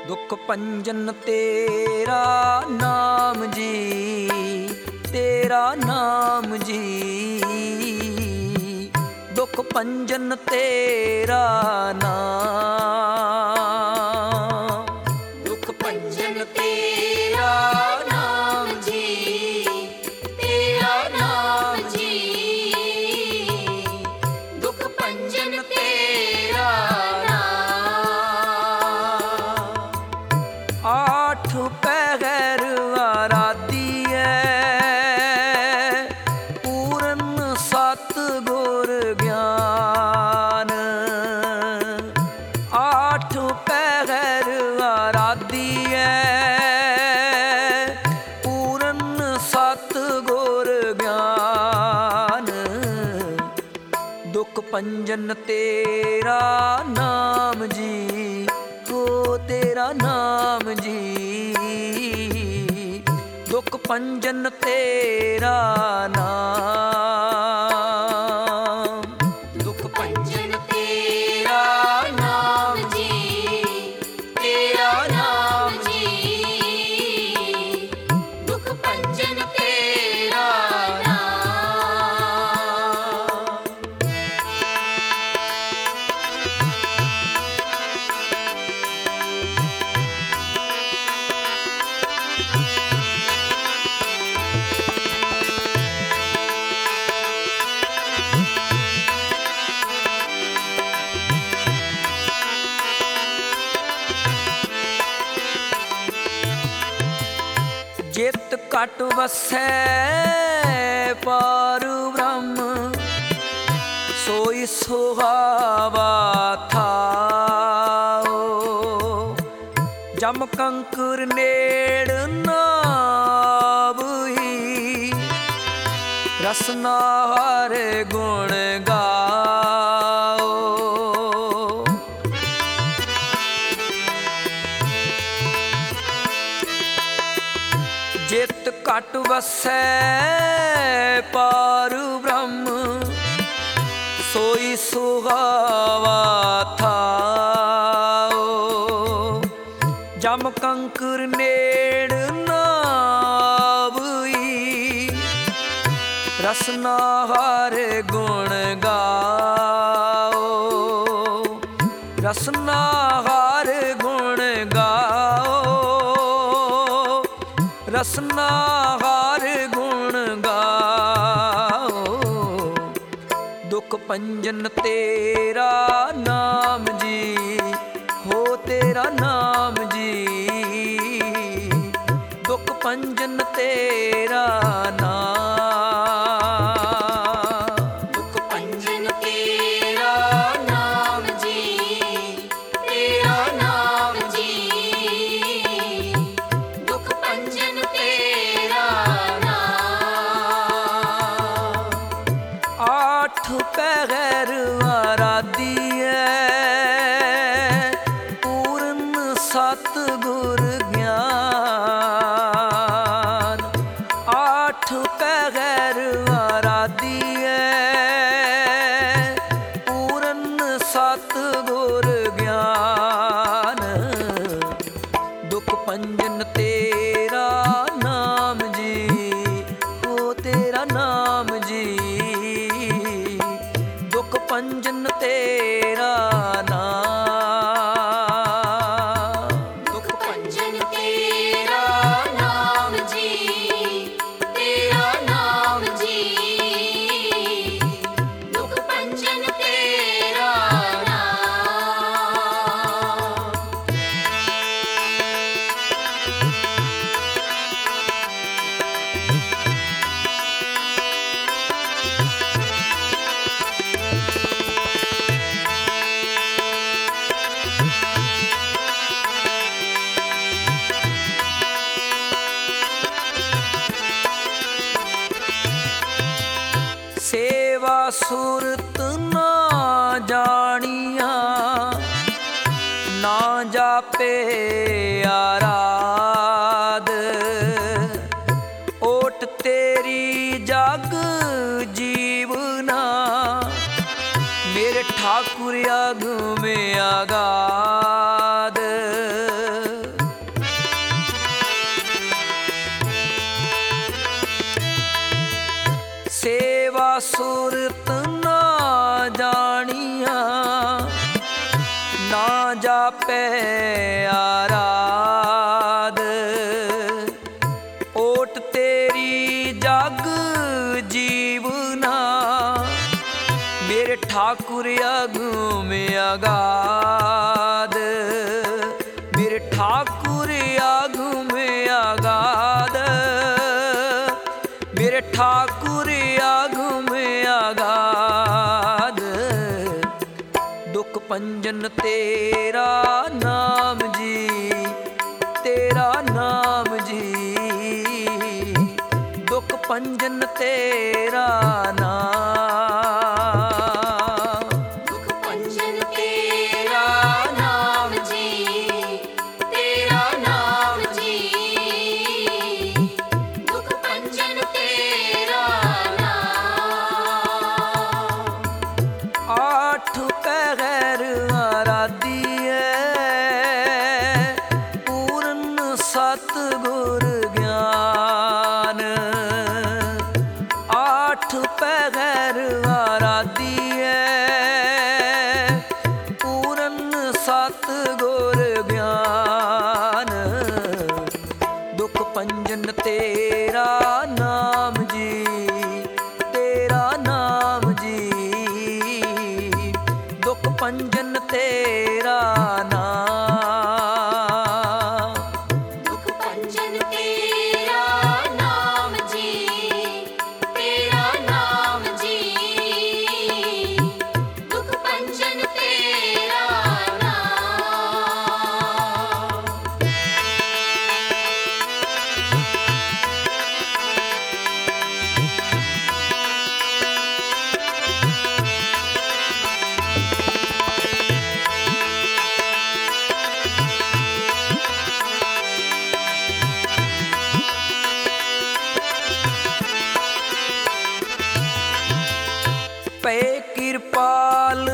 ਦੁਖ ਭੰਜਨ ਤੇਰਾ ਨਾਮ ਜੀ, ਤੇਰਾ ਨਾਮ ਜੀ। ਦੁਖ ਭੰਜਨ ਤੇਰਾ ਨਾਮ, ਦੁਖ ਭੰਜਨ ਤੇਰਾ ਨਾਮ ਜੀ, ਤੇਰਾ ਨਾਮ ਜੀ। ਦੁਖ ਭੰਜਨ ਤੇਰਾ ਨਾਮ। ਆਠ ਪਹਿਰ ਆਰਾਧੀਐ ਪੂਰਨ ਸਤਿਗੁਰ ਗਿਆਨ। ਆਠ ਪਹਿਰ ਆਰਾਧੀਐ ਪੂਰਨ ਸਤਿਗੁਰ ਗਿਆਨ। ਦੁਖ ਭੰਜਨ ਤੇਰਾ ਨਾਮ ਜੀ, ਹੋ ਤੇਰਾ ਨਾਮ ਜੀ। ਦੁਖ ਭੰਜਨ ਤੇਰਾ ਨਾਮ, ਦੁਖ ਭੰਜਨ ਤੇਰਾ ਨਾਮ ਜੀ, ਤੇਰਾ ਨਾਮ ਜੀ। ਦੁਖ ਭੰਜਨ ਤੇਰਾ ਨਾਮ। ਜਿਤ ਘਟ ਵਸੈ ਪਾਰ ਬ੍ਰਹਮ, ਸੋਈ ਸੁਹਾਵਾ ਥਾਓ। ਜਮ ਕੰਕਰ ਨੇੜ ਨਾਵੀ, ਰਸਨਾ ਹਰ ਗੁਣ ਗਾਓ। ਜਿਤ ਘਟ ਵਸੈ ਪਾਰ ਬ੍ਰਹਮ, ਸੋਈ ਸੁਹਾਵਾ ਥਾਓ। ਜਮ ਕੰਕਰ ਨੇੜ ਨਾਵੀ, ਰਸਨਾ ਹਰ ਗੁਣ ਗਾਓ। ਰਸਨਾ ਹਰ ਗੁਣ ਗਾਓ, ਰਸਨਾ ਹਰ ਗੁਣ ਗਾਓ। ਦੁਖ ਭੰਜਨ ਤੇਰਾ ਨਾਮ ਜੀ, ਹੋ ਤੇਰਾ ਨਾਮ ਜੀ। ਦੁਖ ਭੰਜਨ ਤੇਰਾ ਨਾਮ, ਦੁਖ ਭੰਜਨ ਤੇਰਾ ਨਾਮ ਜੀ, ਤੇਰਾ ਨਾਮ ਜੀ। ਦੁਖ ਭੰਜਨ ਤੇਰਾ ਨਾਮ। ਆਠ ਪਹਿਰ ਆਰਾਧੀਐ ਪੂਰਨ ਸਤਿਗੁਰ ਗਿਆਨ। ਆਠ ਪਹਿਰ ਆਰਾਧੀਐ ਪੂਰਨ ਸਤਿਗੁਰ ਗਿਆਨ। ਦੁਖ ਭੰਜਨ ਤੇਰਾ ਨਾਮ ਜੀ, ਹੋ ਤੇਰਾ ਨਾਮ ਜੀ। ਦੁਖ ਭੰਜਨ ਤੇਰਾ ਨਾਮ, ਦੁਖ ਭੰਜਨ ਤੇਰਾ ਨਾਮ ਜੀ, ਤੇਰਾ ਨਾਮ ਜੀ। ਦੁਖ ਭੰਜਨ ਤੇਰਾ ਨਾਮ। ਸੇਵਾ ਸੁਰਤ ਨਾ ਜਾਣੀਆਂ, ਨਾ ਜਾਪੇ ਆਰਾਧ। ਓਟ ਤੇਰੀ ਜਗ ਜੀਵਨਾ, ਮੇਰੇ ਠਾਕੁਰ ਅਗਮ ਅਗਾਧ। ਜਾਪੇ ਆਰਾਧ। ਓਟ ਤੇਰੀ ਜਗ ਜੀਵਨਾ, ਮੇਰੇ ਠਾਕੁਰ ਅਗਮ ਅਗਾਧ। ਮੇਰੇ ਠਾਕੁਰ ਅਗਮ ਅਗਾਧ, ਮੇਰੇ ਠਾਕੁਰ ਅਗਮ ਅਗਾਧ। ਦੁਖ ਭੰਜਨ ਤੇਰਾ ਨਾਮ ਜੀ, ਤੇਰਾ ਨਾਮ ਜੀ। ਦੁਖ ਭੰਜਨ ਤੇਰਾ ਨਾਮ। ਦੁਖ ਭੰਜਨ ਤੇਰਾ ਨਾਮ ਜੀ, ਤੇਰਾ ਨਾਮ ਜੀ। ਦੁਖ ਭੰਜਨ ਤੇਰਾ ਨਾਮ। ਆਠ ਪਹਿਰ ਆਰਾਧੀਐ, ਪੂਰਨ ਸਤਿਗੁਰ ਗਿਆਨ। ਆਠ ਪਹਿਰ ਆਰਾਧੀਐ, ਪੂਰਨ ਸਤਿਗੁਰ ਗਿਆਨ। ਦੁਖ ਭੰਜਨ ਤੇਰਾ ਨਾਮ ਜੀ, ਤੇਰਾ ਨਾਮ ਜੀ। ਦੁਖ ਭੰਜਨ ਤੇਰਾ ਨਾਮ। ਦੁਖ ਭੰਜਨ ਤੇਰਾ ਨਾਮ ਜੀ, ਤੇਰਾ ਨਾਮ ਜੀ। ਦੁਖ ਭੰਜਨ ਤੇਰਾ ਨਾਮ। ਪੈ ਕਿਰਪਾਲ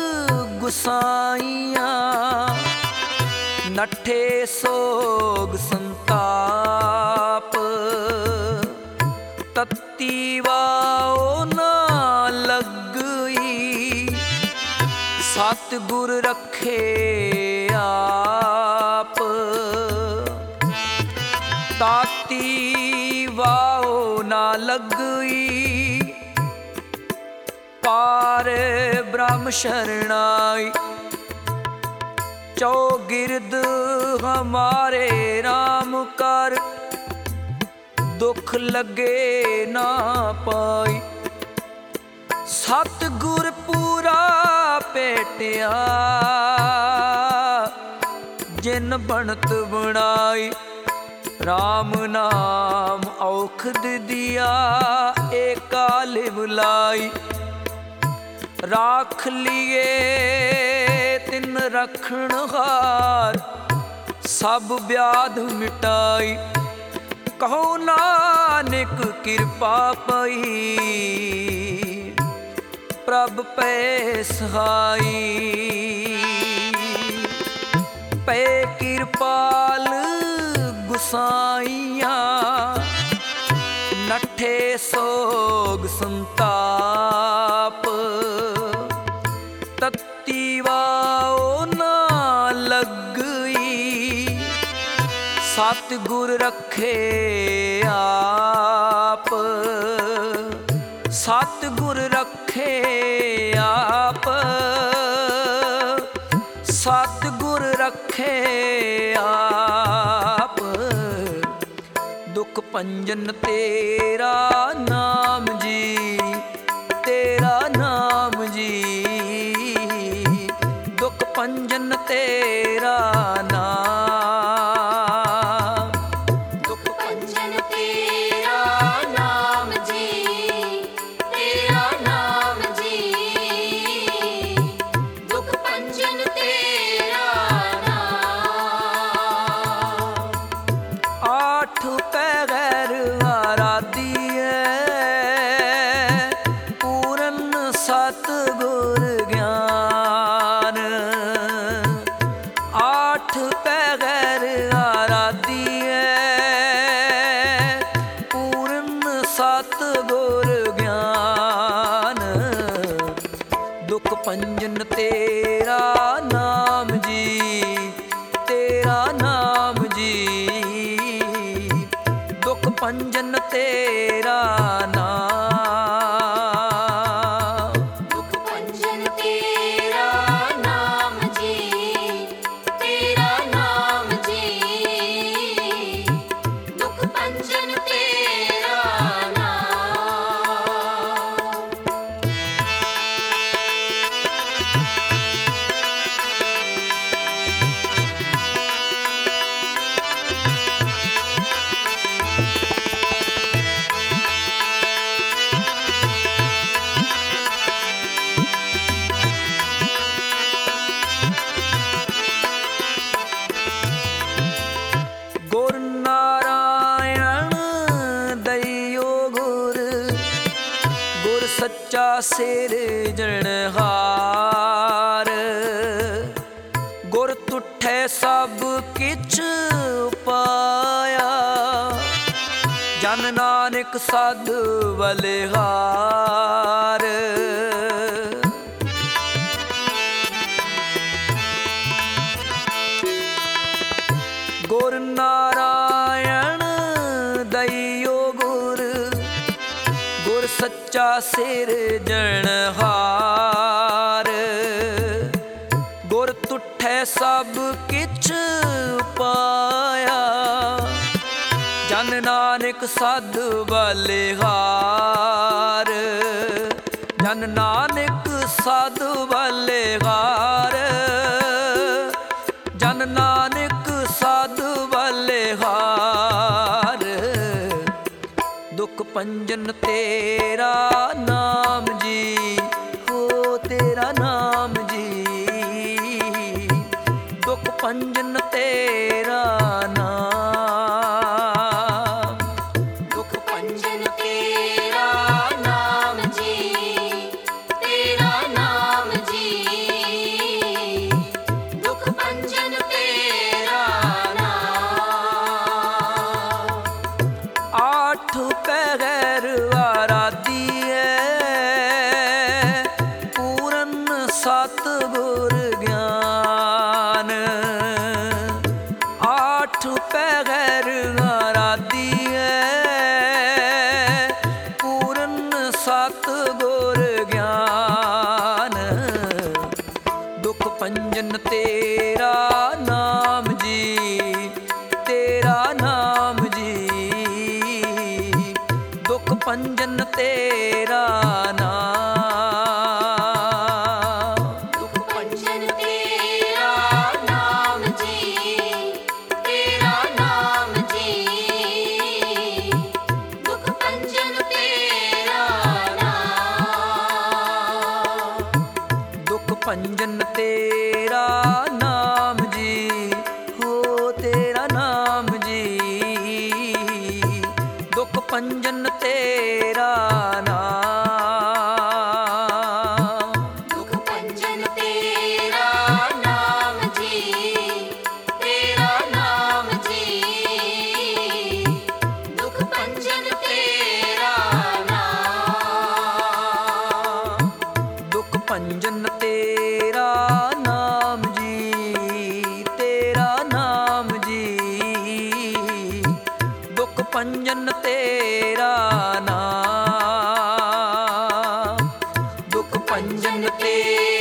ਗੁਸਾਈਆਂ, ਨੱਠੇ ਸੋਗ ਸੰਤਾਪ। ਤਤੀ ਵਾਓ ਨਾ ਲੱਗਈ, ਸਤਿਗੁਰ ਰੱਖੇ ਆਪ। ਤਾਤੀ ਵਾਓ ਨਾ ਲੱਗਈ, ਪਾਰ ਬ੍ਰਹਮ ਸ਼ਰਣਾਈ। ਚੌਗਿਰਦ ਹਮਾਰੇ ਰਾਮ ਕਰ, ਦੁਖ ਲੱਗੇ ਨਾ ਪਾਈ। ਸਤਿਗੁਰ ਪੂਰਾ ਭੇਟਿਆ, ਜਿਨ ਬਣਤ ਬਣਾਈ। ਰਾਮ ਨਾਮ ਔਖਦ ਦਿਆ, ਏਕਾ ਲਿਵ ਲਾਈ। ਰਾਖ ਲਿਏ ਤਿਨ ਰਖਣ ਹਾਰ, ਸਭ ਵਿਆਧ ਮਿਟਾਈ। ਕਹੋ ਨਾਨਕ ਕਿਰਪਾ ਪਈ, ਪ੍ਰਭ ਪੈ ਸਹਾਈ। ਪੈ ਕਿਰਪਾਲ ਗੁਸਾਈਆਂ, ਨੱਠੇ ਸੋਗ ਸੰਤਾਪ। ਤਤੀ ਵਾਓ ਨਾ ਲੱਗਈ, ਸਤਿਗੁਰ ਰੱਖੇ ਆਪ। ਸਤਿਗੁਰ ਰੱਖੇ ਆਪ, ਸਤਿਗੁਰ ਰੱਖੇ ਆਪ। ਦੁਖ ਭੰਜਨ ਤੇਰਾ ਨਾਮ ਜੀ, ਤੇਰਾ ਨਾਮ ਜੀ। ਦੁਖ ਭੰਜਨ ਤੇਰਾ ਨਾਮ। ਦੁਖ ਭੰਜਨ ਤੇਰਾ ਨਾਮ ਜੀ, ਤੇਰਾ ਨਾਮ ਜੀ। ਦੁਖ ਭੰਜਨ ਤੇਰਾ ਨਾਮ। ਆਠ ਪਹਿਰ ਆਰਾਧੀਐ, ਪੂਰਨ ਸਤਿਗੁਰ ਗਿਆਨ। ਪੰਜਨ ਤੇਰਾ ਨਾਮ ਜੀ, ਤੇਰਾ ਨਾਮ ਜੀ। ਦੁਖ ਪੰਜਨ ਤੇਰਾ ਨਾਮ, ਦੁਖ ਪੰਜਨ ਤੇਰਾ ਨਾਮ ਜੀ, ਤੇਰਾ ਨਾਮ ਜੀ। ਦੁਖ ਪੰਜਨ ਤੇਰਾ ਨਾਮ। ਗੁਰ ਨਾਰਾਇਣ ਦਇਓ ਗੁਰ, ਗੁਰ ਸੱਚਾ ਸਿਰਜਣਹਾਰ। ਗੁਰ ਤੁਠੈ ਸਭ ਕਿਛ ਪਾਇਆ, ਜਨ ਨਾਨਕ ਸਦ ਬਲਿਹਾਰ। ਗੁਰ ਨਾਰਾਇਣ ਦਇਓ ਗੁਰ, ਗੁਰ ਸੱਚਾ ਸਿਰਜਣਹਾਰ। ਗੁਰ ਤੁਠੈ ਸਭ ਕਿਛ ਪਾਇਆ, ਜਨ ਨਾਨਕ ਸਦ ਬਲਿਹਾਰ। ਜਨ ਨਾਨਕ ਸਦ ਬਲਿਹਾਰ, ਜਨ ਨਾਨਕ ਸਦ ਬਲਿਹਾਰ। ਦੁਖ ਪੰਜਨ ਤੇਰਾ ਨਾਮ ਜੀ, ਹੋ ਤੇਰਾ ਨਾਮ ਜੀ। ਦੁਖ ਪੰਜਨ ਤੇਰਾ ਨਾਮ, ਦੁਖ ਪੰਜਨ ਤੇਰਾ ਨਾਮ ਜੀ, ਤੇਰਾ ਨਾਮ ਜੀ। ਦੁਖ ਪੰਜਨ ਤੇਰਾ ਨਾਮ। ਆਠ ਪਹਿਰ ਆਰਾਧੀਐ, ਪੂਰਨ ਸਤਿਗੁਰ ਗਿਆਨ। ਆਠ ਪਹਿਰ ਆਰਾਧੀਐ, ਪੂਰਨ ਸਤਿਗੁਰ ਗਿਆਨ। ਦੁਖ ਪੰਜਨ ਤੇਰਾ ਨਾਮ ਜੀ, ਤੇਰਾ ਨਾਮ ਜੀ। ਦੁਖ ਪੰਜਨ ਤੇਰਾ ਨਾਮ, ਦੁਖ ਪੰਜਨ ਤੇਰਾ ਨਾਮ ਜੀ, ਤੇਰਾ ਨਾਮ ਜੀ। ਦੁਖ ਪੰਜਨ ਤੇਰਾ ਨਾਮ। ਦੁਖ ਪੰਜਨ ਤੇਰਾ ਨਾਮ ਜੀ, ਹੋ ਤੇਰਾ ਨਾਮ ਜੀ। ਦੁਖ ਪੰਜਨ ਤੇਰਾ ਨਾਮ, ਦੁਖ ਪੰਜਨ ਤੇਰਾ ਨਾਮ ਜੀ, ਤੇਰਾ ਨਾਮ ਜੀ। ਦੁਖ ਪੰਜਨ ਤੇਰਾ ਨਾਮ। ਦੁਖ ਪੰਜਨ ਤੇਰਾ ਨਾਮ ਜੀ, ਤੇਰਾ ਨਾਮ ਜੀ। ਦੁਖ ਪੰਜਨ ਤੇਰਾ ਨਾਮ, ਦੁਖ ਪੰਜਨ ਤੇਰਾ